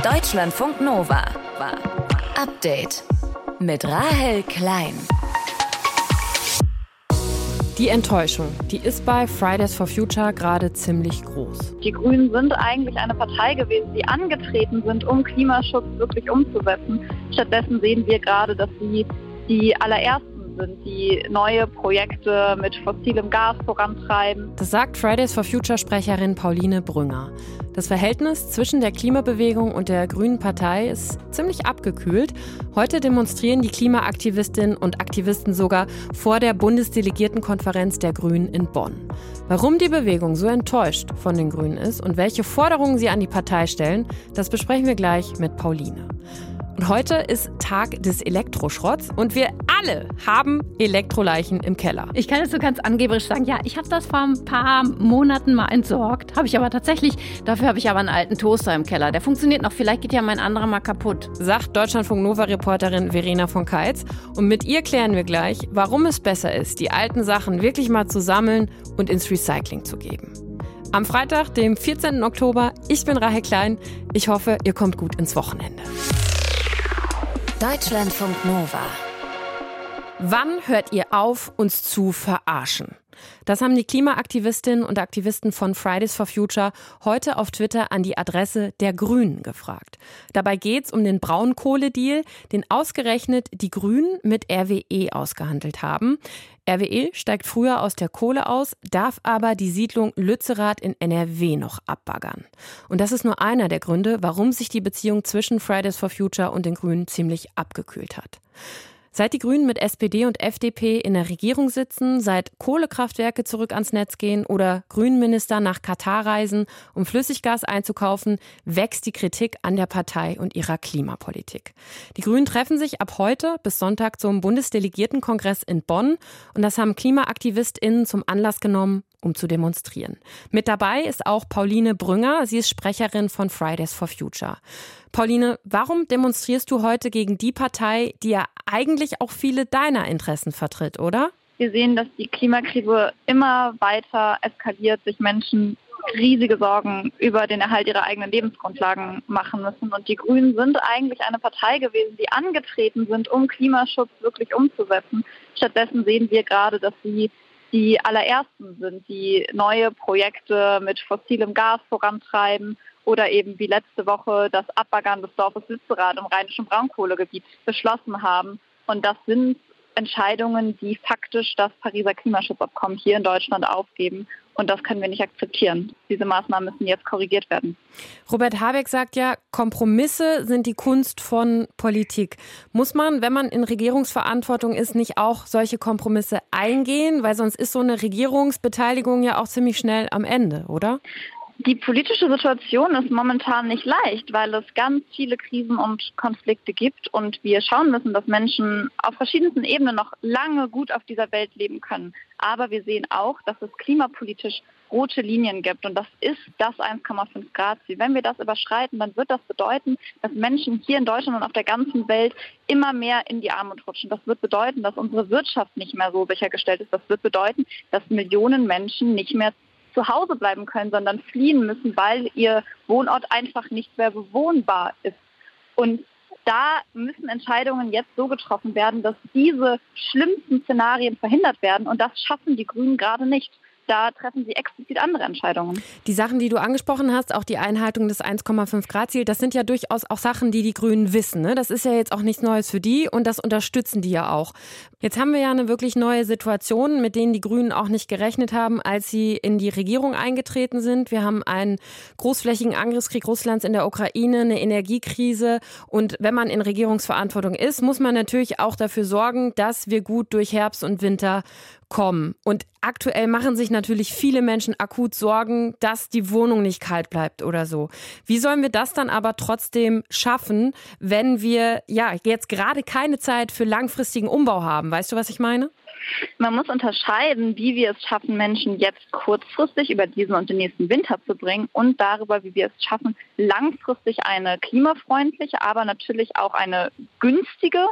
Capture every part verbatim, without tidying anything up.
Deutschlandfunk Nova. Update mit Rahel Klein. Die Enttäuschung, die ist bei Fridays for Future gerade ziemlich groß. Die Grünen sind eigentlich eine Partei gewesen, die angetreten sind, um Klimaschutz wirklich umzusetzen. Stattdessen sehen wir gerade, dass sie die allerersten sind, die neue Projekte mit fossilem Gas vorantreiben. Das sagt Fridays for Future-Sprecherin Pauline Brünger. Das Verhältnis zwischen der Klimabewegung und der Grünen Partei ist ziemlich abgekühlt. Heute demonstrieren die Klimaaktivistinnen und Aktivisten sogar vor der Bundesdelegiertenkonferenz der Grünen in Bonn. Warum die Bewegung so enttäuscht von den Grünen ist und welche Forderungen sie an die Partei stellen, das besprechen wir gleich mit Pauline. Und heute ist Tag des Elektroschrotts und wir alle haben Elektroleichen im Keller. Ich kann jetzt so ganz angeberisch sagen, ja, ich habe das vor ein paar Monaten mal entsorgt. Habe ich aber tatsächlich, dafür habe ich aber einen alten Toaster im Keller. Der funktioniert noch, vielleicht geht ja mein anderer mal kaputt. Sagt Deutschlandfunk-Nova-Reporterin Verena von Keitz. Und mit ihr klären wir gleich, warum es besser ist, die alten Sachen wirklich mal zu sammeln und ins Recycling zu geben. Am Freitag, dem vierzehnten Oktober, ich bin Rahel Klein. Ich hoffe, ihr kommt gut ins Wochenende. Deutschlandfunk Nova. Wann hört ihr auf, uns zu verarschen? Das haben die Klimaaktivistinnen und Aktivisten von Fridays for Future heute auf Twitter an die Adresse der Grünen gefragt. Dabei geht's um den Braunkohledeal, den ausgerechnet die Grünen mit R W E ausgehandelt haben. R W E steigt früher aus der Kohle aus, darf aber die Siedlung Lützerath in N R W noch abbaggern. Und das ist nur einer der Gründe, warum sich die Beziehung zwischen Fridays for Future und den Grünen ziemlich abgekühlt hat. Seit die Grünen mit S P D und F D P in der Regierung sitzen, seit Kohlekraftwerke zurück ans Netz gehen oder Grünenminister nach Katar reisen, um Flüssiggas einzukaufen, wächst die Kritik an der Partei und ihrer Klimapolitik. Die Grünen treffen sich ab heute bis Sonntag zum Bundesdelegiertenkongress in Bonn und das haben KlimaaktivistInnen zum Anlass genommen, um zu demonstrieren. Mit dabei ist auch Pauline Brünger, sie ist Sprecherin von Fridays for Future. Pauline, warum demonstrierst du heute gegen die Partei, die ja eigentlich auch viele deiner Interessen vertritt, oder? Wir sehen, dass die Klimakrise immer weiter eskaliert, sich Menschen riesige Sorgen über den Erhalt ihrer eigenen Lebensgrundlagen machen müssen. Und die Grünen sind eigentlich eine Partei gewesen, die angetreten sind, um Klimaschutz wirklich umzusetzen. Stattdessen sehen wir gerade, dass sie die allerersten sind, die neue Projekte mit fossilem Gas vorantreiben oder eben wie letzte Woche das Abbaggern des Dorfes Lützerath im rheinischen Braunkohlegebiet beschlossen haben. Und das sind Entscheidungen, die faktisch das Pariser Klimaschutzabkommen hier in Deutschland aufgeben. Und das können wir nicht akzeptieren. Diese Maßnahmen müssen jetzt korrigiert werden. Robert Habeck sagt ja, Kompromisse sind die Kunst von Politik. Muss man, wenn man in Regierungsverantwortung ist, nicht auch solche Kompromisse eingehen? Weil sonst ist so eine Regierungsbeteiligung ja auch ziemlich schnell am Ende, oder? Die politische Situation ist momentan nicht leicht, weil es ganz viele Krisen und Konflikte gibt und wir schauen müssen, dass Menschen auf verschiedensten Ebenen noch lange gut auf dieser Welt leben können. Aber wir sehen auch, dass es klimapolitisch rote Linien gibt und das ist das eins Komma fünf Grad Ziel. Wenn wir das überschreiten, dann wird das bedeuten, dass Menschen hier in Deutschland und auf der ganzen Welt immer mehr in die Armut rutschen. Das wird bedeuten, dass unsere Wirtschaft nicht mehr so sichergestellt ist. Das wird bedeuten, dass Millionen Menschen nicht mehr zu Hause bleiben können, sondern fliehen müssen, weil ihr Wohnort einfach nicht mehr bewohnbar ist. Und da müssen Entscheidungen jetzt so getroffen werden, dass diese schlimmsten Szenarien verhindert werden. Und das schaffen die Grünen gerade nicht. Da treffen sie explizit andere Entscheidungen. Die Sachen, die du angesprochen hast, auch die Einhaltung des eins Komma fünf Grad Ziel, das sind ja durchaus auch Sachen, die die Grünen wissen. Ne? Das ist ja jetzt auch nichts Neues für die und das unterstützen die ja auch. Jetzt haben wir ja eine wirklich neue Situation, mit denen die Grünen auch nicht gerechnet haben, als sie in die Regierung eingetreten sind. Wir haben einen großflächigen Angriffskrieg Russlands in der Ukraine, eine Energiekrise. Und wenn man in Regierungsverantwortung ist, muss man natürlich auch dafür sorgen, dass wir gut durch Herbst und Winter kommen. Und aktuell machen sich natürlich viele Menschen akut Sorgen, dass die Wohnung nicht kalt bleibt oder so. Wie sollen wir das dann aber trotzdem schaffen, wenn wir ja jetzt gerade keine Zeit für langfristigen Umbau haben? Weißt du, was ich meine? Man muss unterscheiden, wie wir es schaffen, Menschen jetzt kurzfristig über diesen und den nächsten Winter zu bringen und darüber, wie wir es schaffen, langfristig eine klimafreundliche, aber natürlich auch eine günstige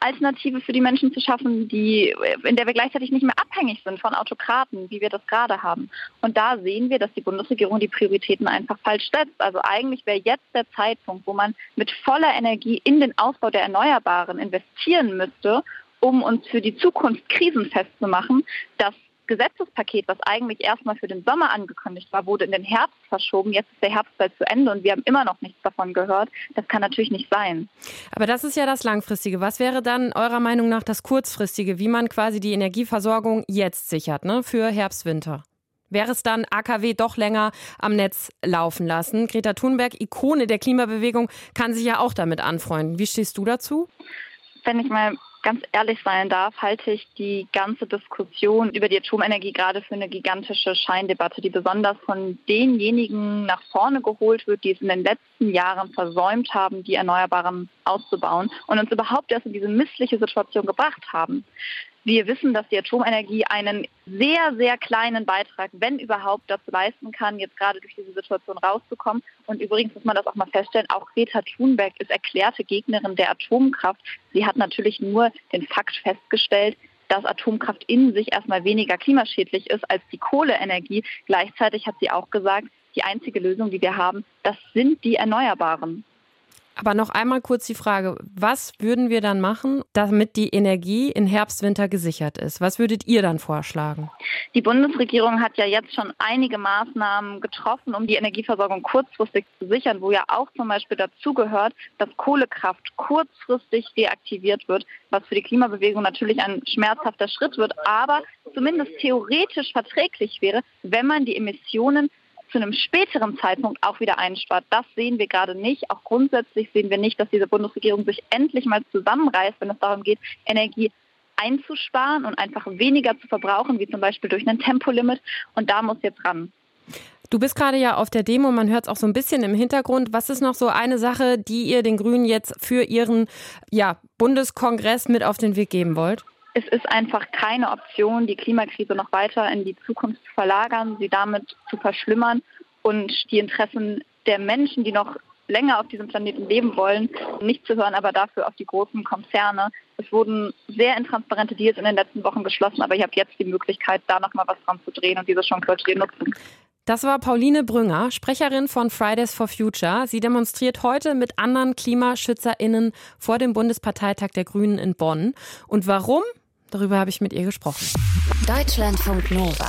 Alternative für die Menschen zu schaffen, die, in der wir gleichzeitig nicht mehr abhängig sind von Autokraten, wie wir das gerade haben. Und da sehen wir, dass die Bundesregierung die Prioritäten einfach falsch setzt. Also eigentlich wäre jetzt der Zeitpunkt, wo man mit voller Energie in den Ausbau der Erneuerbaren investieren müsste, um uns für die Zukunft krisenfest zu machen. Das Gesetzespaket, was eigentlich erstmal für den Sommer angekündigt war, wurde in den Herbst verschoben. Jetzt ist der Herbst bald zu Ende und wir haben immer noch nichts davon gehört. Das kann natürlich nicht sein. Aber das ist ja das Langfristige. Was wäre dann eurer Meinung nach das Kurzfristige, wie man quasi die Energieversorgung jetzt sichert, ne, für Herbst, Winter? Wäre es dann A K W doch länger am Netz laufen lassen? Greta Thunberg, Ikone der Klimabewegung, kann sich ja auch damit anfreunden. Wie stehst du dazu? Wenn ich mal ganz ehrlich sein darf, halte ich die ganze Diskussion über die Atomenergie gerade für eine gigantische Scheindebatte, die besonders von denjenigen nach vorne geholt wird, die es in den letzten Jahren versäumt haben, die Erneuerbaren auszubauen und uns überhaupt erst in diese missliche Situation gebracht haben. Wir wissen, dass die Atomenergie einen sehr, sehr kleinen Beitrag, wenn überhaupt, dazu leisten kann, jetzt gerade durch diese Situation rauszukommen. Und übrigens muss man das auch mal feststellen, auch Greta Thunberg ist erklärte Gegnerin der Atomkraft. Sie hat natürlich nur den Fakt festgestellt, dass Atomkraft in sich erstmal weniger klimaschädlich ist als die Kohleenergie. Gleichzeitig hat sie auch gesagt, die einzige Lösung, die wir haben, das sind die Erneuerbaren. Aber noch einmal kurz die Frage, was würden wir dann machen, damit die Energie in Herbst, Winter gesichert ist? Was würdet ihr dann vorschlagen? Die Bundesregierung hat ja jetzt schon einige Maßnahmen getroffen, um die Energieversorgung kurzfristig zu sichern, wo ja auch zum Beispiel dazu gehört, dass Kohlekraft kurzfristig deaktiviert wird, was für die Klimabewegung natürlich ein schmerzhafter Schritt wird, aber zumindest theoretisch verträglich wäre, wenn man die Emissionen zu einem späteren Zeitpunkt auch wieder einspart. Das sehen wir gerade nicht. Auch grundsätzlich sehen wir nicht, dass diese Bundesregierung sich endlich mal zusammenreißt, wenn es darum geht, Energie einzusparen und einfach weniger zu verbrauchen, wie zum Beispiel durch ein Tempolimit. Und da muss jetzt ran. Du bist gerade ja auf der Demo, man hört es auch so ein bisschen im Hintergrund. Was ist noch so eine Sache, die ihr den Grünen jetzt für ihren ja, Bundeskongress mit auf den Weg geben wollt? Es ist einfach keine Option, die Klimakrise noch weiter in die Zukunft zu verlagern, sie damit zu verschlimmern und die Interessen der Menschen, die noch länger auf diesem Planeten leben wollen, nicht zu hören, aber dafür auf die großen Konzerne. Es wurden sehr intransparente Deals in den letzten Wochen geschlossen, aber ihr habt jetzt die Möglichkeit, da noch mal was dran zu drehen und diese Chance nutzen. Das war Pauline Brünger, Sprecherin von Fridays for Future. Sie demonstriert heute mit anderen KlimaschützerInnen vor dem Bundesparteitag der Grünen in Bonn. Und warum? Darüber habe ich mit ihr gesprochen. Deutschlandfunk Nova.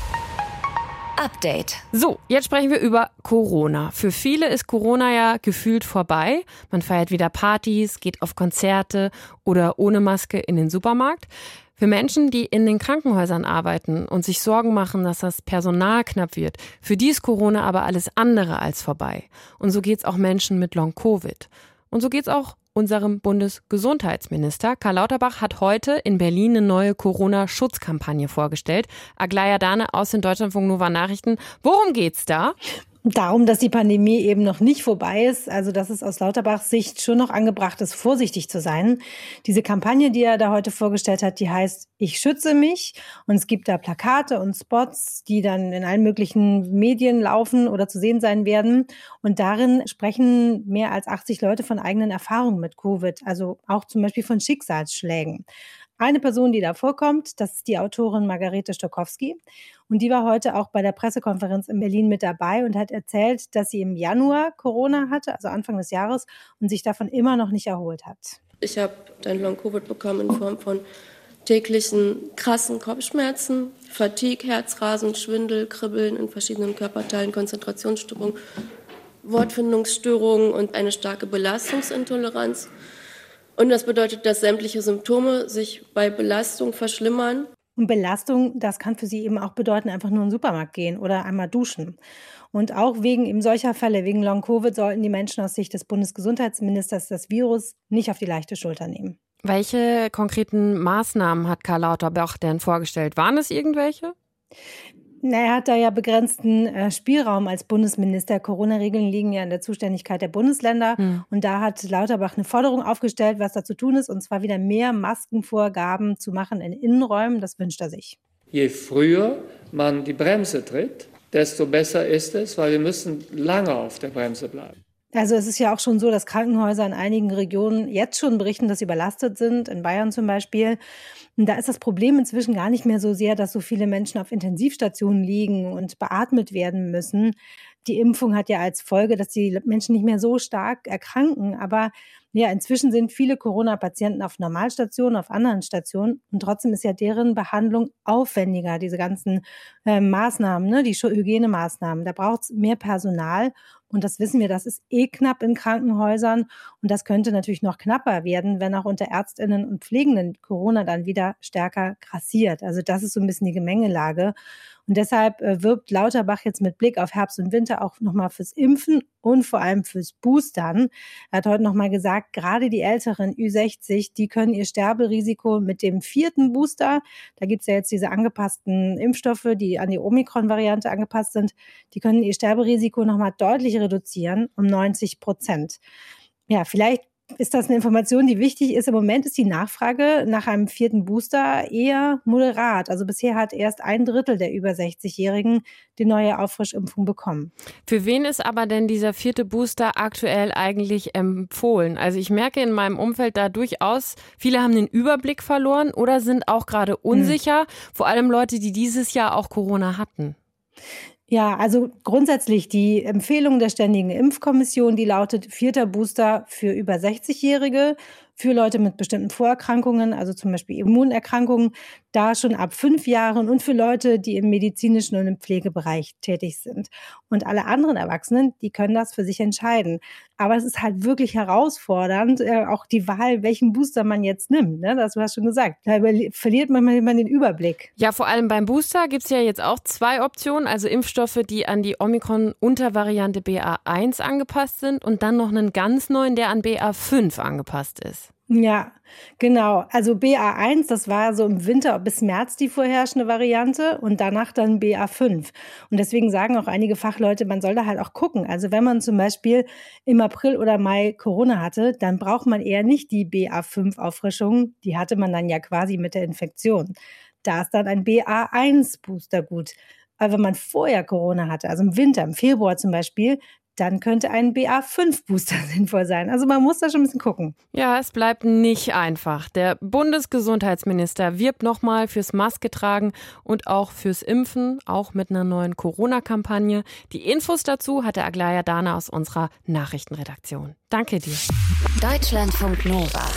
Update. So, jetzt sprechen wir über Corona. Für viele ist Corona ja gefühlt vorbei. Man feiert wieder Partys, geht auf Konzerte oder ohne Maske in den Supermarkt. Für Menschen, die in den Krankenhäusern arbeiten und sich Sorgen machen, dass das Personal knapp wird, für die ist Corona aber alles andere als vorbei. Und so geht's auch Menschen mit Long-Covid. Und so geht's auch unserem Bundesgesundheitsminister. Karl Lauterbach hat heute in Berlin eine neue Corona-Schutzkampagne vorgestellt. Aglaya Dane aus den Deutschlandfunk Nova Nachrichten. Worum geht's da? Darum, dass die Pandemie eben noch nicht vorbei ist, also dass es aus Lauterbachs Sicht schon noch angebracht ist, vorsichtig zu sein. Diese Kampagne, die er da heute vorgestellt hat, die heißt Ich schütze mich, und es gibt da Plakate und Spots, die dann in allen möglichen Medien laufen oder zu sehen sein werden, und darin sprechen mehr als achtzig Leute von eigenen Erfahrungen mit Covid, also auch zum Beispiel von Schicksalsschlägen. Eine Person, die da vorkommt, das ist die Autorin Margarete Stokowski. Und die war heute auch bei der Pressekonferenz in Berlin mit dabei und hat erzählt, dass sie im Januar Corona hatte, also Anfang des Jahres, und sich davon immer noch nicht erholt hat. Ich habe dann Long-Covid bekommen in Form von täglichen krassen Kopfschmerzen, Fatigue, Herzrasen, Schwindel, Kribbeln in verschiedenen Körperteilen, Konzentrationsstörungen, Wortfindungsstörungen und eine starke Belastungsintoleranz. Und das bedeutet, dass sämtliche Symptome sich bei Belastung verschlimmern. Und Belastung, das kann für sie eben auch bedeuten, einfach nur in den Supermarkt gehen oder einmal duschen. Und auch wegen eben solcher Fälle, wegen Long-Covid, sollten die Menschen aus Sicht des Bundesgesundheitsministers das Virus nicht auf die leichte Schulter nehmen. Welche konkreten Maßnahmen hat Karl Lauterbach denn vorgestellt? Waren es irgendwelche? Na, er hat da ja begrenzten äh, Spielraum als Bundesminister. Corona-Regeln liegen ja in der Zuständigkeit der Bundesländer. Hm. Und da hat Lauterbach eine Forderung aufgestellt, was da zu tun ist, und zwar wieder mehr Maskenvorgaben zu machen in Innenräumen. Das wünscht er sich. Je früher man die Bremse tritt, desto besser ist es, weil wir müssen lange auf der Bremse bleiben. Also es ist ja auch schon so, dass Krankenhäuser in einigen Regionen jetzt schon berichten, dass sie überlastet sind, in Bayern zum Beispiel. Und da ist das Problem inzwischen gar nicht mehr so sehr, dass so viele Menschen auf Intensivstationen liegen und beatmet werden müssen. Die Impfung hat ja als Folge, dass die Menschen nicht mehr so stark erkranken. Aber ja, inzwischen sind viele Corona-Patienten auf Normalstationen, auf anderen Stationen. Und trotzdem ist ja deren Behandlung aufwendiger, diese ganzen äh, Maßnahmen, ne, die Hygienemaßnahmen. Da braucht es mehr Personal. Und das wissen wir, das ist eh knapp in Krankenhäusern. Und das könnte natürlich noch knapper werden, wenn auch unter Ärztinnen und Pflegenden Corona dann wieder stärker grassiert. Also das ist so ein bisschen die Gemengelage. Und deshalb äh, wirbt Lauterbach jetzt mit Blick auf Herbst und Winter auch nochmal fürs Impfen und vor allem fürs Boostern. Er hat heute nochmal gesagt, gerade die älteren Ü sechzig, die können ihr Sterberisiko mit dem vierten Booster, da gibt es ja jetzt diese angepassten Impfstoffe, die an die Omikron-Variante angepasst sind, die können ihr Sterberisiko nochmal deutlich reduzieren, um neunzig Prozent. Ja, vielleicht ist das eine Information, die wichtig ist. Im Moment ist die Nachfrage nach einem vierten Booster eher moderat. Also bisher hat erst ein Drittel der über sechzig-Jährigen die neue Auffrischimpfung bekommen. Für wen ist aber denn dieser vierte Booster aktuell eigentlich empfohlen? Also ich merke in meinem Umfeld da durchaus, viele haben den Überblick verloren oder sind auch gerade unsicher. Hm. Vor allem Leute, die dieses Jahr auch Corona hatten. Ja, also grundsätzlich die Empfehlung der Ständigen Impfkommission, die lautet vierter Booster für über sechzig-Jährige, für Leute mit bestimmten Vorerkrankungen, also zum Beispiel Immunerkrankungen, da schon ab fünf Jahren und für Leute, die im medizinischen und im Pflegebereich tätig sind. Und alle anderen Erwachsenen, die können das für sich entscheiden. Aber es ist halt wirklich herausfordernd, äh, auch die Wahl, welchen Booster man jetzt nimmt. Ne? Das du hast schon gesagt, da verliert man manchmal den Überblick. Ja, vor allem beim Booster gibt es ja jetzt auch zwei Optionen, also Impfstoffe, die an die Omikron-Untervariante B A eins angepasst sind und dann noch einen ganz neuen, der an B A fünf angepasst ist. Ja, genau. Also B A eins, das war so im Winter bis März die vorherrschende Variante und danach dann B A fünf. Und deswegen sagen auch einige Fachleute, man soll da halt auch gucken. Also wenn man zum Beispiel im April oder Mai Corona hatte, dann braucht man eher nicht die B A fünf Auffrischung. Die hatte man dann ja quasi mit der Infektion. Da ist dann ein B A eins Booster gut. Aber wenn man vorher Corona hatte, also im Winter, im Februar zum Beispiel, dann könnte ein B A fünf Booster sinnvoll sein. Also man muss da schon ein bisschen gucken. Ja, es bleibt nicht einfach. Der Bundesgesundheitsminister wirbt nochmal fürs Maske tragen und auch fürs Impfen, auch mit einer neuen Corona-Kampagne. Die Infos dazu hatte Aglaya Dana aus unserer Nachrichtenredaktion. Danke dir. Deutschlandfunk Nova.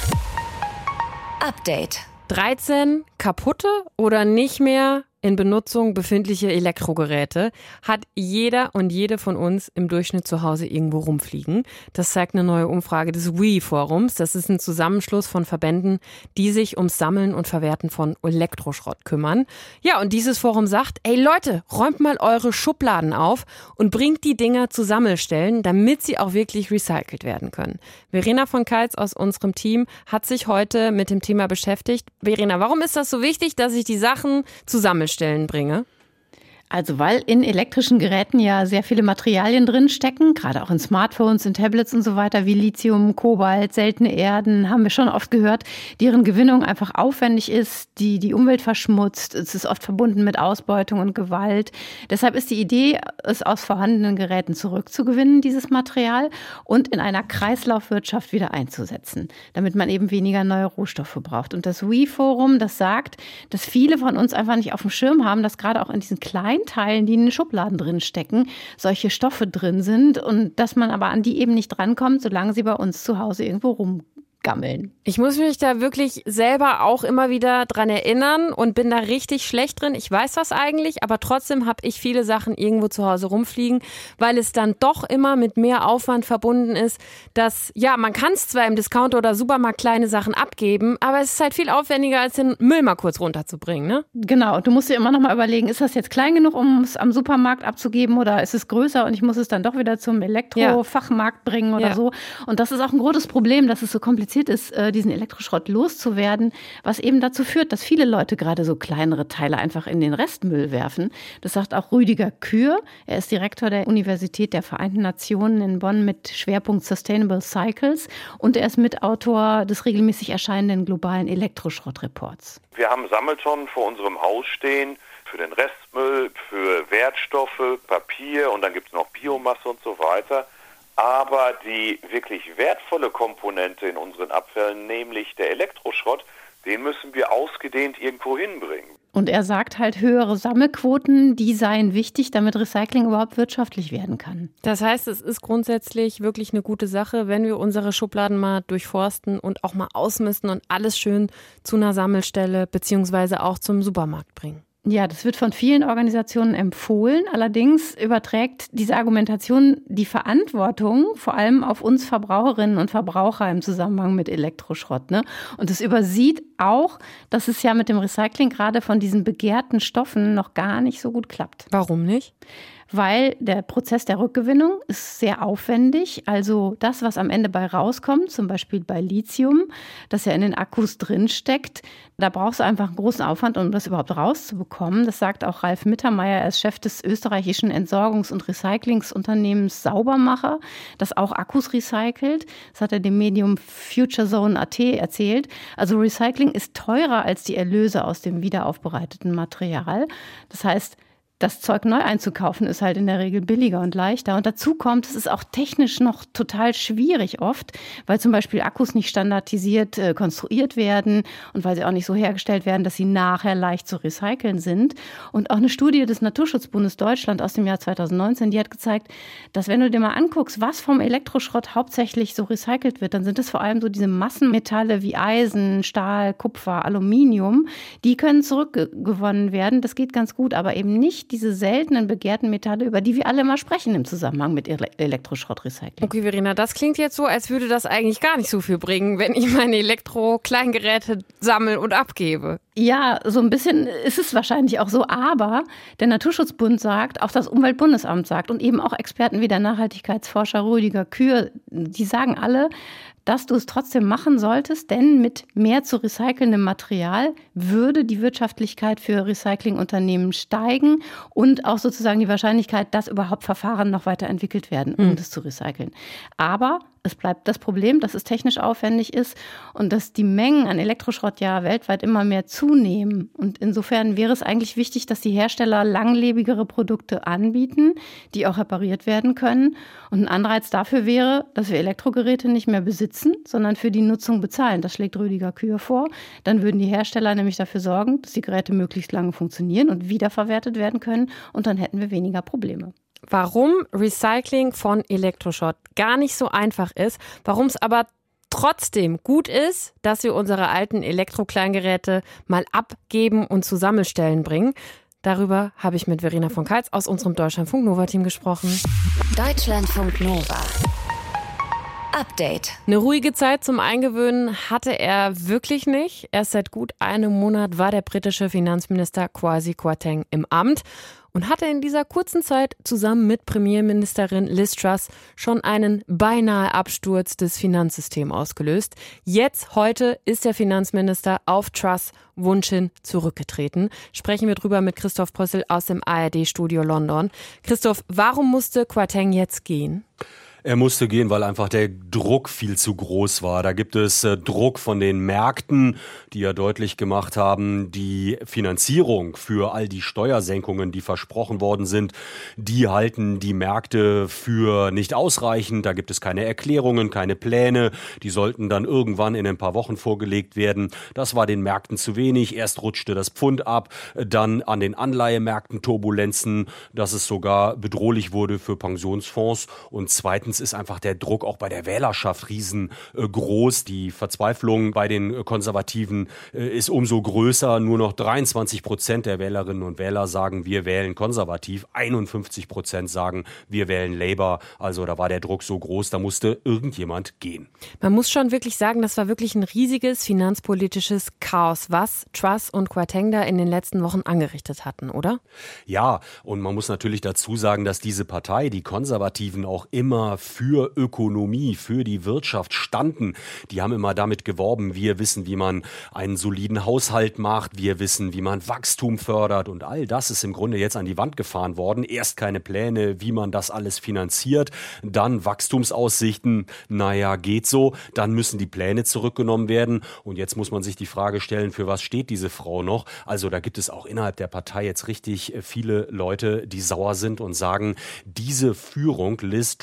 Update. dreizehn kaputte oder nicht mehr in Benutzung befindliche Elektrogeräte hat jeder und jede von uns im Durchschnitt zu Hause irgendwo rumfliegen. Das zeigt eine neue Umfrage des W E-Forums. Das ist ein Zusammenschluss von Verbänden, die sich ums Sammeln und Verwerten von Elektroschrott kümmern. Ja, und dieses Forum sagt, ey Leute, räumt mal eure Schubladen auf und bringt die Dinger zu Sammelstellen, damit sie auch wirklich recycelt werden können. Verena von Keitz aus unserem Team hat sich heute mit dem Thema beschäftigt. Verena, warum ist das so wichtig, dass ich die Sachen zusammenstelle? Stellen bringe? Also weil in elektrischen Geräten ja sehr viele Materialien drin stecken, gerade auch in Smartphones, in Tablets und so weiter, wie Lithium, Kobalt, seltene Erden, haben wir schon oft gehört, deren Gewinnung einfach aufwendig ist, die die Umwelt verschmutzt. Es ist oft verbunden mit Ausbeutung und Gewalt. Deshalb ist die Idee, es aus vorhandenen Geräten zurückzugewinnen, dieses Material, und in einer Kreislaufwirtschaft wieder einzusetzen, damit man eben weniger neue Rohstoffe braucht. Und das W E-Forum, das sagt, dass viele von uns einfach nicht auf dem Schirm haben, dass gerade auch in diesen kleinen Teilen, die in den Schubladen drin stecken, solche Stoffe drin sind und dass man aber an die eben nicht drankommt, solange sie bei uns zu Hause irgendwo rumgammeln. Ich muss mich da wirklich selber auch immer wieder dran erinnern und bin da richtig schlecht drin. Ich weiß das eigentlich, aber trotzdem habe ich viele Sachen irgendwo zu Hause rumfliegen, weil es dann doch immer mit mehr Aufwand verbunden ist, dass, ja, man kann es zwar im Discounter oder Supermarkt kleine Sachen abgeben, aber es ist halt viel aufwendiger, als den Müll mal kurz runterzubringen, ne? Genau, du musst dir immer noch mal überlegen, ist das jetzt klein genug, um es am Supermarkt abzugeben oder ist es größer und ich muss es dann doch wieder zum Elektrofachmarkt bringen oder ja. so. Und das ist auch ein großes Problem, dass es so kompliziert ist, diesen Elektroschrott loszuwerden, was eben dazu führt, dass viele Leute gerade so kleinere Teile einfach in den Restmüll werfen. Das sagt auch Rüdiger Kür. Er ist Direktor der Universität der Vereinten Nationen in Bonn mit Schwerpunkt Sustainable Cycles und er ist Mitautor des regelmäßig erscheinenden globalen Elektroschrottreports. Wir haben Sammeltonnen vor unserem Haus stehen für den Restmüll, für Wertstoffe, Papier und dann gibt es noch Biomasse und so weiter. Aber die wirklich wertvolle Komponente in unseren Abfällen, nämlich der Elektroschrott, den müssen wir ausgedehnt irgendwo hinbringen. Und er sagt halt, höhere Sammelquoten, die seien wichtig, damit Recycling überhaupt wirtschaftlich werden kann. Das heißt, es ist grundsätzlich wirklich eine gute Sache, wenn wir unsere Schubladen mal durchforsten und auch mal ausmisten und alles schön zu einer Sammelstelle beziehungsweise auch zum Supermarkt bringen. Ja, das wird von vielen Organisationen empfohlen. Allerdings überträgt diese Argumentation die Verantwortung vor allem auf uns Verbraucherinnen und Verbraucher im Zusammenhang mit Elektroschrott, ne? Und es übersieht auch, dass es ja mit dem Recycling gerade von diesen begehrten Stoffen noch gar nicht so gut klappt. Warum nicht? Weil der Prozess der Rückgewinnung ist sehr aufwendig. Also das, was am Ende bei rauskommt, zum Beispiel bei Lithium, das ja in den Akkus drinsteckt, da brauchst du einfach einen großen Aufwand, um das überhaupt rauszubekommen. Das sagt auch Ralf Mittermeier, er ist Chef des österreichischen Entsorgungs- und Recyclingsunternehmens Saubermacher, das auch Akkus recycelt. Das hat er dem Medium FutureZone Punkt at erzählt. Also Recycling ist teurer als die Erlöse aus dem wiederaufbereiteten Material. Das heißt, das Zeug neu einzukaufen ist halt in der Regel billiger und leichter. Und dazu kommt, es ist auch technisch noch total schwierig oft, weil zum Beispiel Akkus nicht standardisiert äh, konstruiert werden und weil sie auch nicht so hergestellt werden, dass sie nachher leicht zu recyceln sind. Und auch eine Studie des Naturschutzbundes Deutschland aus dem Jahr zweitausendneunzehn, die hat gezeigt, dass wenn du dir mal anguckst, was vom Elektroschrott hauptsächlich so recycelt wird, dann sind es vor allem so diese Massenmetalle wie Eisen, Stahl, Kupfer, Aluminium. Die können zurückgewonnen werden. Das geht ganz gut, aber eben nicht diese seltenen begehrten Metalle, über die wir alle immer sprechen im Zusammenhang mit Ele- Elektroschrottrecycling. Okay, Verena, das klingt jetzt so, als würde das eigentlich gar nicht so viel bringen, wenn ich meine Elektro-Kleingeräte sammle und abgebe. Ja, so ein bisschen ist es wahrscheinlich auch so, aber der Naturschutzbund sagt, auch das Umweltbundesamt sagt und eben auch Experten wie der Nachhaltigkeitsforscher Rüdiger Kür, die sagen alle, dass du es trotzdem machen solltest, denn mit mehr zu recycelndem Material würde die Wirtschaftlichkeit für Recyclingunternehmen steigen und auch sozusagen die Wahrscheinlichkeit, dass überhaupt Verfahren noch weiterentwickelt werden, um mhm. das zu recyceln. Aber es bleibt das Problem, dass es technisch aufwendig ist und dass die Mengen an Elektroschrott ja weltweit immer mehr zunehmen. Und insofern wäre es eigentlich wichtig, dass die Hersteller langlebigere Produkte anbieten, die auch repariert werden können. Und ein Anreiz dafür wäre, dass wir Elektrogeräte nicht mehr besitzen, sondern für die Nutzung bezahlen. Das schlägt Rüdiger Kür vor. Dann würden die Hersteller nämlich dafür sorgen, dass die Geräte möglichst lange funktionieren und wiederverwertet werden können. Und dann hätten wir weniger Probleme. Warum Recycling von Elektroschrott gar nicht so einfach ist, warum es aber trotzdem gut ist, dass wir unsere alten Elektrokleingeräte mal abgeben und zu Sammelstellen bringen. Darüber habe ich mit Verena von Kals aus unserem Deutschlandfunk Nova-Team gesprochen. Deutschlandfunk Nova. Update. Eine ruhige Zeit zum Eingewöhnen hatte er wirklich nicht. Erst seit gut einem Monat war der britische Finanzminister Kwasi Kwarteng im Amt und hatte in dieser kurzen Zeit zusammen mit Premierministerin Liz Truss schon einen beinahe Absturz des Finanzsystems ausgelöst. Jetzt, heute, ist der Finanzminister auf Truss' Wunsch hin zurückgetreten. Sprechen wir drüber mit Christoph Brössel aus dem A R D-Studio London. Christoph, warum musste Kwarteng jetzt gehen? Er musste gehen, weil einfach der Druck viel zu groß war. Da gibt es äh, Druck von den Märkten, die ja deutlich gemacht haben, die Finanzierung für all die Steuersenkungen, die versprochen worden sind, die halten die Märkte für nicht ausreichend. Da gibt es keine Erklärungen, keine Pläne. Die sollten dann irgendwann in ein paar Wochen vorgelegt werden. Das war den Märkten zu wenig. Erst rutschte das Pfund ab, dann an den Anleihemärkten Turbulenzen, dass es sogar bedrohlich wurde für Pensionsfonds. Und zweitens ist einfach der Druck auch bei der Wählerschaft riesengroß. Die Verzweiflung bei den Konservativen ist umso größer. Nur noch dreiundzwanzig Prozent der Wählerinnen und Wähler sagen, wir wählen konservativ. einundfünfzig Prozent sagen, wir wählen Labour. Also da war der Druck so groß, da musste irgendjemand gehen. Man muss schon wirklich sagen, das war wirklich ein riesiges finanzpolitisches Chaos, was Truss und Kwarteng da in den letzten Wochen angerichtet hatten, oder? Ja, und man muss natürlich dazu sagen, dass diese Partei, die Konservativen, auch immer für Ökonomie, für die Wirtschaft standen. Die haben immer damit geworben, wir wissen, wie man einen soliden Haushalt macht, wir wissen, wie man Wachstum fördert und all das ist im Grunde jetzt an die Wand gefahren worden. Erst keine Pläne, wie man das alles finanziert, dann Wachstumsaussichten, naja, geht so, dann müssen die Pläne zurückgenommen werden und jetzt muss man sich die Frage stellen, für was steht diese Frau noch? Also da gibt es auch innerhalb der Partei jetzt richtig viele Leute, die sauer sind und sagen, diese Führung, Liz Truss und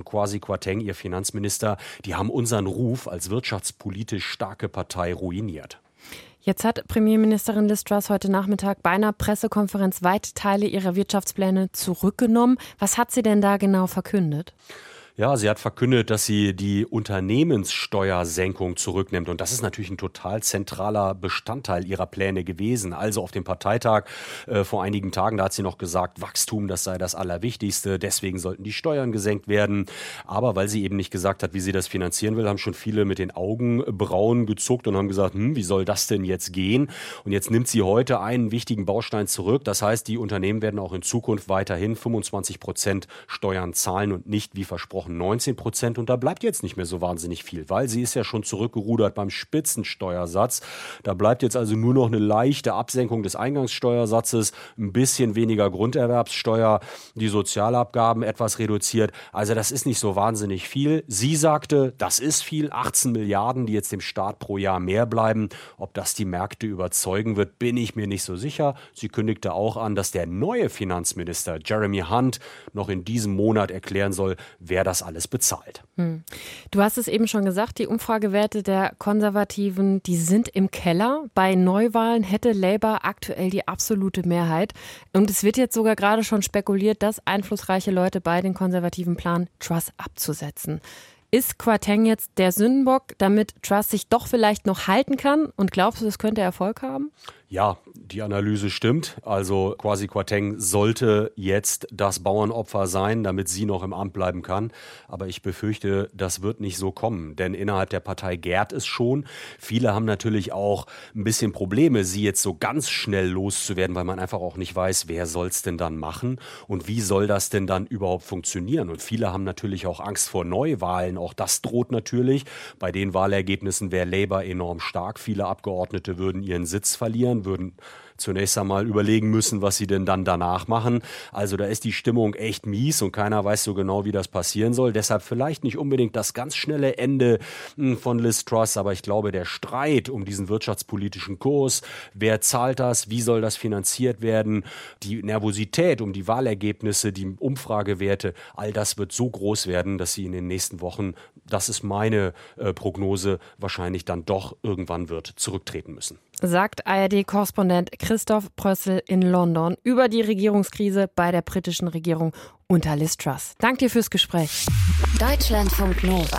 und Kwasi Kwarteng, ihr Finanzminister, die haben unseren Ruf als wirtschaftspolitisch starke Partei ruiniert. Jetzt hat Premierministerin Liz Truss heute Nachmittag bei einer Pressekonferenz weite Teile ihrer Wirtschaftspläne zurückgenommen. Was hat sie denn da genau verkündet? Ja, sie hat verkündet, dass sie die Unternehmenssteuersenkung zurücknimmt. Und das ist natürlich ein total zentraler Bestandteil ihrer Pläne gewesen. Also auf dem Parteitag äh, vor einigen Tagen, da hat sie noch gesagt, Wachstum, das sei das Allerwichtigste. Deswegen sollten die Steuern gesenkt werden. Aber weil sie eben nicht gesagt hat, wie sie das finanzieren will, haben schon viele mit den Augenbrauen gezuckt und haben gesagt, hm, wie soll das denn jetzt gehen? Und jetzt nimmt sie heute einen wichtigen Baustein zurück. Das heißt, die Unternehmen werden auch in Zukunft weiterhin fünfundzwanzig Prozent Steuern zahlen und nicht, wie versprochen, neunzehn Prozent, und da bleibt jetzt nicht mehr so wahnsinnig viel, weil sie ist ja schon zurückgerudert beim Spitzensteuersatz. Da bleibt jetzt also nur noch eine leichte Absenkung des Eingangssteuersatzes, ein bisschen weniger Grunderwerbssteuer, die Sozialabgaben etwas reduziert. Also das ist nicht so wahnsinnig viel. Sie sagte, das ist viel, achtzehn Milliarden, die jetzt dem Staat pro Jahr mehr bleiben. Ob das die Märkte überzeugen wird, bin ich mir nicht so sicher. Sie kündigte auch an, dass der neue Finanzminister Jeremy Hunt noch in diesem Monat erklären soll, wer das alles bezahlt. Hm. Du hast es eben schon gesagt, die Umfragewerte der Konservativen, die sind im Keller. Bei Neuwahlen hätte Labour aktuell die absolute Mehrheit. Und es wird jetzt sogar gerade schon spekuliert, dass einflussreiche Leute bei den Konservativen planen, Truss abzusetzen. Ist Kwarteng jetzt der Sündenbock, damit Truss sich doch vielleicht noch halten kann? Und glaubst du, das könnte Erfolg haben? Ja, die Analyse stimmt. Also Kwasi Kwarteng sollte jetzt das Bauernopfer sein, damit sie noch im Amt bleiben kann. Aber ich befürchte, das wird nicht so kommen. Denn innerhalb der Partei gärt es schon. Viele haben natürlich auch ein bisschen Probleme, sie jetzt so ganz schnell loszuwerden, weil man einfach auch nicht weiß, wer soll es denn dann machen und wie soll das denn dann überhaupt funktionieren. Und viele haben natürlich auch Angst vor Neuwahlen. Auch das droht natürlich. Bei den Wahlergebnissen wäre Labour enorm stark. Viele Abgeordnete würden ihren Sitz verlieren, würden zunächst einmal überlegen müssen, was sie denn dann danach machen. Also da ist die Stimmung echt mies und keiner weiß so genau, wie das passieren soll. Deshalb vielleicht nicht unbedingt das ganz schnelle Ende von Liz Truss, aber ich glaube, der Streit um diesen wirtschaftspolitischen Kurs, wer zahlt das, wie soll das finanziert werden, die Nervosität um die Wahlergebnisse, die Umfragewerte, all das wird so groß werden, dass sie in den nächsten Wochen, das ist meine äh, Prognose, wahrscheinlich dann doch irgendwann wird zurücktreten müssen. Sagt A R D-Korrespondent Christoph Prössel in London über die Regierungskrise bei der britischen Regierung unter Liz Truss. Danke dir fürs Gespräch. Deutschlandfunk Nova.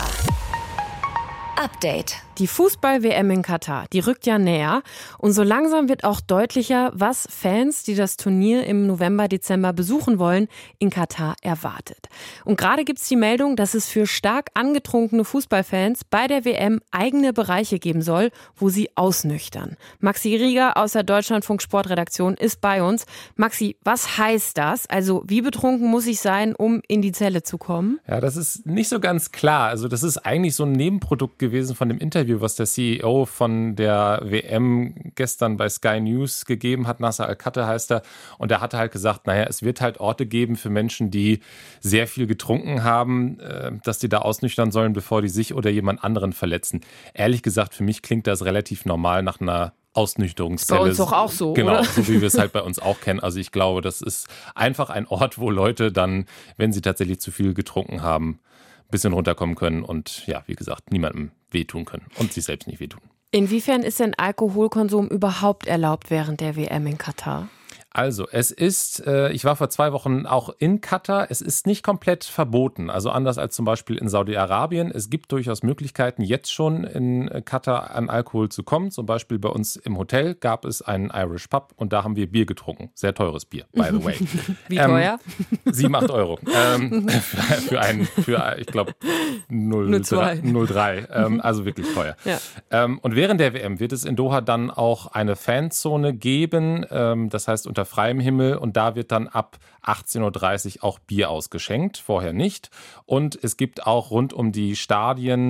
Update. Die Fußball-W M in Katar, die rückt ja näher. Und so langsam wird auch deutlicher, was Fans, die das Turnier im November, Dezember besuchen wollen, in Katar erwartet. Und gerade gibt es die Meldung, dass es für stark angetrunkene Fußballfans bei der W M eigene Bereiche geben soll, wo sie ausnüchtern. Maxi Rieger aus der Deutschlandfunk-Sportredaktion ist bei uns. Maxi, was heißt das? Also wie betrunken muss ich sein, um in die Zelle zu kommen? Ja, das ist nicht so ganz klar. Also das ist eigentlich so ein Nebenprodukt gewesen von dem Interview, was der C E O von der W M gestern bei Sky News gegeben hat. Nasser Al-Khatteh heißt er. Und er hatte halt gesagt, naja, es wird halt Orte geben für Menschen, die sehr viel getrunken haben, dass die da ausnüchtern sollen, bevor die sich oder jemand anderen verletzen. Ehrlich gesagt, für mich klingt das relativ normal nach einer Ausnüchterungszelle. Bei uns doch auch so, Genau, oder? so wie wir es halt bei uns auch kennen. Also ich glaube, das ist einfach ein Ort, wo Leute dann, wenn sie tatsächlich zu viel getrunken haben, ein bisschen runterkommen können und ja, wie gesagt, niemandem wehtun können und sich selbst nicht wehtun. Inwiefern ist denn Alkoholkonsum überhaupt erlaubt während der W M in Katar? Also, es ist, äh, ich war vor zwei Wochen auch in Katar, es ist nicht komplett verboten, also anders als zum Beispiel in Saudi-Arabien. Es gibt durchaus Möglichkeiten, jetzt schon in Katar an Alkohol zu kommen. Zum Beispiel bei uns im Hotel gab es einen Irish Pub und da haben wir Bier getrunken. Sehr teures Bier, by the way. Wie teuer? Ähm, sieben, acht Euro. Ähm, für, für einen, für, ich glaube, null Komma drei. Ähm, also wirklich teuer. Ja. Ähm, und während der W M wird es in Doha dann auch eine Fanzone geben, ähm, das heißt unter freiem Himmel, und da wird dann ab achtzehn Uhr dreißig auch Bier ausgeschenkt, vorher nicht. Und es gibt auch rund um die Stadien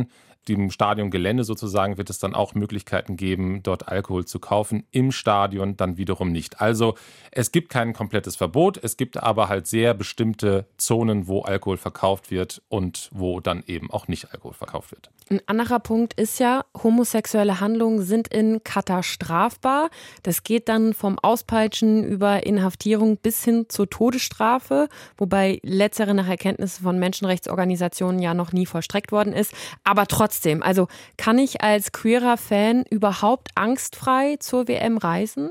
dem Stadiongelände sozusagen wird es dann auch Möglichkeiten geben, dort Alkohol zu kaufen. Im Stadion dann wiederum nicht. Also es gibt kein komplettes Verbot, es gibt aber halt sehr bestimmte Zonen, wo Alkohol verkauft wird und wo dann eben auch nicht Alkohol verkauft wird. Ein anderer Punkt ist ja, homosexuelle Handlungen sind in Katar strafbar. Das geht dann vom Auspeitschen über Inhaftierung bis hin zur Todesstrafe, wobei letztere nach Erkenntnis von Menschenrechtsorganisationen ja noch nie vollstreckt worden ist. Aber trotzdem, also kann ich als queerer Fan überhaupt angstfrei zur W M reisen?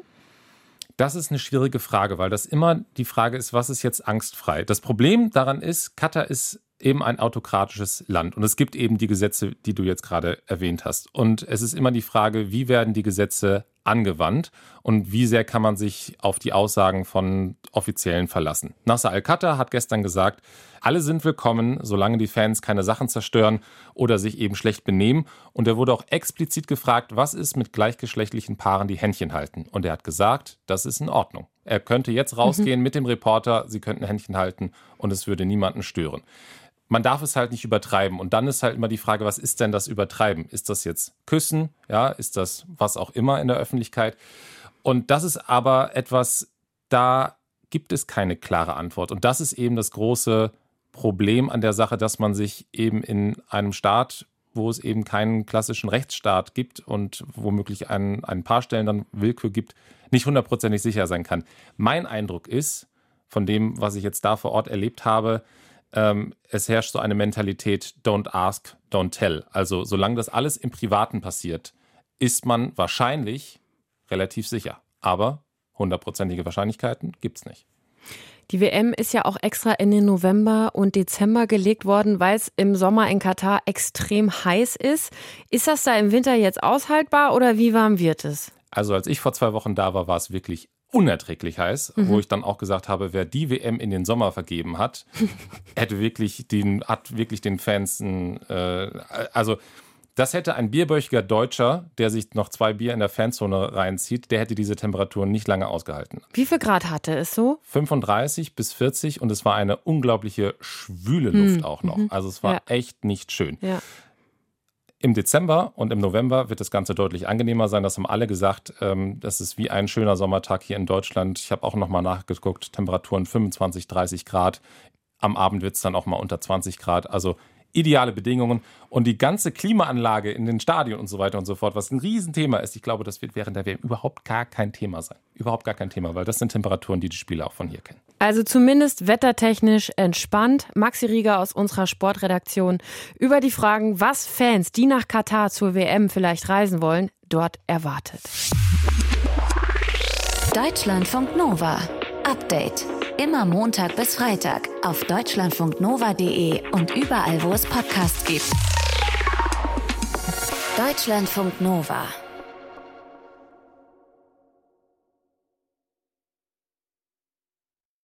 Das ist eine schwierige Frage, weil das immer die Frage ist, was ist jetzt angstfrei? Das Problem daran ist, Katar ist eben ein autokratisches Land und es gibt eben die Gesetze, die du jetzt gerade erwähnt hast. Und es ist immer die Frage, wie werden die Gesetze angewandt und wie sehr kann man sich auf die Aussagen von Offiziellen verlassen. Nasser Al-Khater hat gestern gesagt, alle sind willkommen, solange die Fans keine Sachen zerstören oder sich eben schlecht benehmen. Und er wurde auch explizit gefragt, was ist mit gleichgeschlechtlichen Paaren, die Händchen halten. Und er hat gesagt, das ist in Ordnung. Er könnte jetzt rausgehen mhm. mit dem Reporter, sie könnten Händchen halten und es würde niemanden stören. Man darf es halt nicht übertreiben. Und dann ist halt immer die Frage, was ist denn das Übertreiben? Ist das jetzt Küssen? Ja, ist das was auch immer in der Öffentlichkeit? Und das ist aber etwas, da gibt es keine klare Antwort. Und das ist eben das große Problem an der Sache, dass man sich eben in einem Staat, wo es eben keinen klassischen Rechtsstaat gibt und womöglich an ein paar Stellen dann Willkür gibt, nicht hundertprozentig sicher sein kann. Mein Eindruck ist, von dem, was ich jetzt da vor Ort erlebt habe, ähm, es herrscht so eine Mentalität, don't ask, don't tell. Also solange das alles im Privaten passiert, ist man wahrscheinlich relativ sicher. Aber hundertprozentige Wahrscheinlichkeiten gibt es nicht. Die W M ist ja auch extra in den November und Dezember gelegt worden, weil es im Sommer in Katar extrem heiß ist. Ist das da im Winter jetzt aushaltbar oder wie warm wird es? Also als ich vor zwei Wochen da war, war es wirklich unerträglich heiß, mhm. wo ich dann auch gesagt habe, wer die W M in den Sommer vergeben hat, hätte wirklich den, hat wirklich den Fans, äh, also das hätte ein bierbäuchiger Deutscher, der sich noch zwei Bier in der Fanzone reinzieht, der hätte diese Temperaturen nicht lange ausgehalten. Wie viel Grad hatte es so? fünfunddreißig bis vierzig und es war eine unglaubliche schwüle Luft hm. auch noch. Also es war ja. echt nicht schön. Ja. Im Dezember und im November wird das Ganze deutlich angenehmer sein. Das haben alle gesagt. Das ist wie ein schöner Sommertag hier in Deutschland. Ich habe auch noch mal nachgeguckt. Temperaturen fünfundzwanzig, dreißig Grad. Am Abend wird es dann auch mal unter zwanzig Grad. Also ideale Bedingungen. Und die ganze Klimaanlage in den Stadien und so weiter und so fort, was ein Riesenthema ist. Ich glaube, das wird während der W M überhaupt gar kein Thema sein. Überhaupt gar kein Thema, weil das sind Temperaturen, die die Spieler auch von hier kennen. Also zumindest wettertechnisch entspannt. Maxi Rieger aus unserer Sportredaktion über die Fragen, was Fans, die nach Katar zur W M vielleicht reisen wollen, dort erwartet. Deutschlandfunk Nova. Update. Immer Montag bis Freitag auf deutschlandfunknova punkt de und überall, wo es Podcasts gibt. Deutschlandfunk Nova.